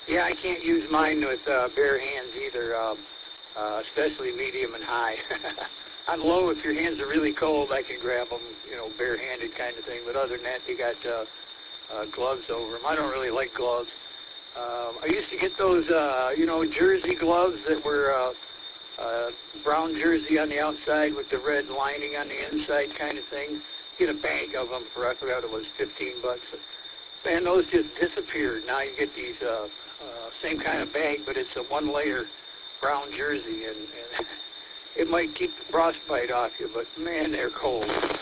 Yeah, I can't use mine with bare hands either, especially medium and high. On low, if your hands are really cold, I can grab them, barehanded kind of thing. But other than that, you got gloves over them. I don't really like gloves. I used to get those, jersey gloves that were brown jersey on the outside with the red lining on the inside kind of thing. Get a bag of them for, I forgot it was $15. Man, those just disappeared. Now you get these same kind of bag, but it's a one-layer brown jersey, and it might keep the frostbite off you, but man, they're cold.